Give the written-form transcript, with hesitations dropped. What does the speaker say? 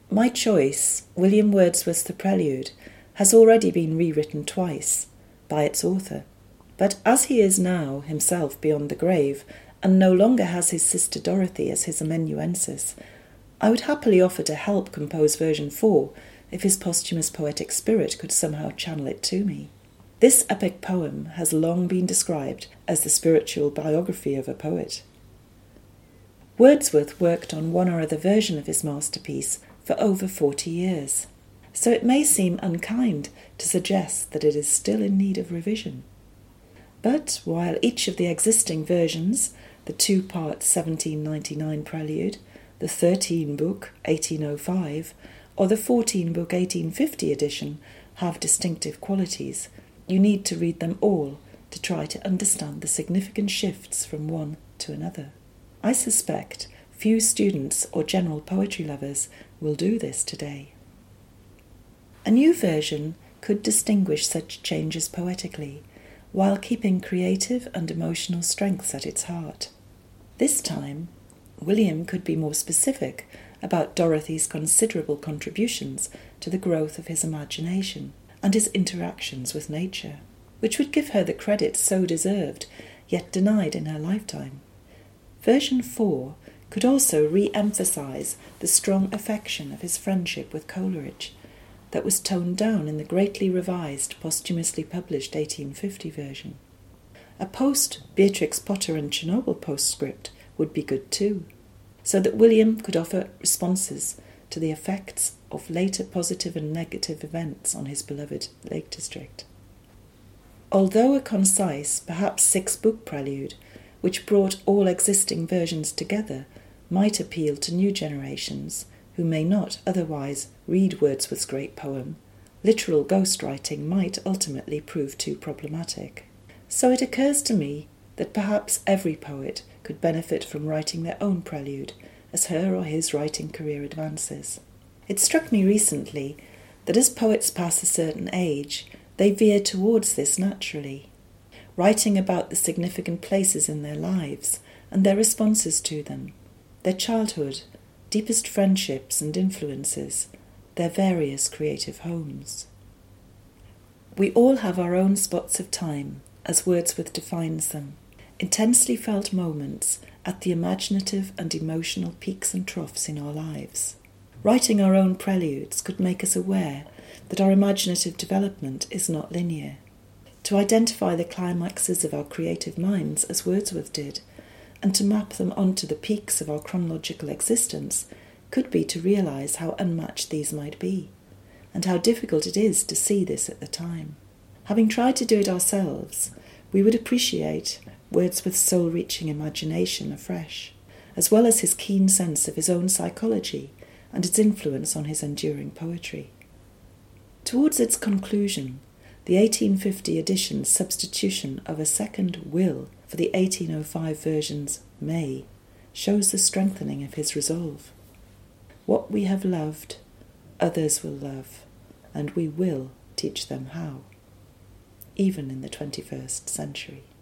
My choice, William Wordsworth's The Prelude, has already been rewritten twice by its author. But as he is now himself beyond the grave and no longer has his sister Dorothy as his amanuensis, I would happily offer to help compose version 4 if his posthumous poetic spirit could somehow channel it to me. This epic poem has long been described as the spiritual biography of a poet. Wordsworth worked on one or other version of his masterpiece for over 40 years, so it may seem unkind to suggest that it is still in need of revision. But while each of the existing versions, the 2-part 1799 Prelude, the 13-book 1805, or the 14-book 1850 edition have distinctive qualities, you need to read them all to try to understand the significant shifts from one to another. I suspect few students or general poetry lovers will do this today. A new version could distinguish such changes poetically, while keeping creative and emotional strengths at its heart. This time, William could be more specific about Dorothy's considerable contributions to the growth of his imagination and his interactions with nature, which would give her the credit so deserved, yet denied in her lifetime. Version 4 could also re-emphasise the strong affection of his friendship with Coleridge that was toned down in the greatly revised, posthumously published 1850 version. A post-Beatrix Potter and Chernobyl postscript would be good too, so that William could offer responses to the effects of later positive and negative events on his beloved Lake District. Although a concise, perhaps 6-book prelude, which brought all existing versions together, might appeal to new generations who may not otherwise read Wordsworth's great poem, literal ghostwriting might ultimately prove too problematic. So it occurs to me that perhaps every poet could benefit from writing their own prelude as her or his writing career advances. It struck me recently that as poets pass a certain age, they veer towards this naturally, writing about the significant places in their lives and their responses to them, their childhood, deepest friendships and influences, their various creative homes. We all have our own spots of time, as Wordsworth defines them, intensely felt moments at the imaginative and emotional peaks and troughs in our lives. Writing our own preludes could make us aware that our imaginative development is not linear. To identify the climaxes of our creative minds, as Wordsworth did, and to map them onto the peaks of our chronological existence could be to realise how unmatched these might be, and how difficult it is to see this at the time. Having tried to do it ourselves, we would appreciate Wordsworth's soul-reaching imagination afresh, as well as his keen sense of his own psychology and its influence on his enduring poetry. Towards its conclusion, the 1850 edition's substitution of a second will for the 1805 version's may shows the strengthening of his resolve. What we have loved, others will love, and we will teach them how, even in the 21st century.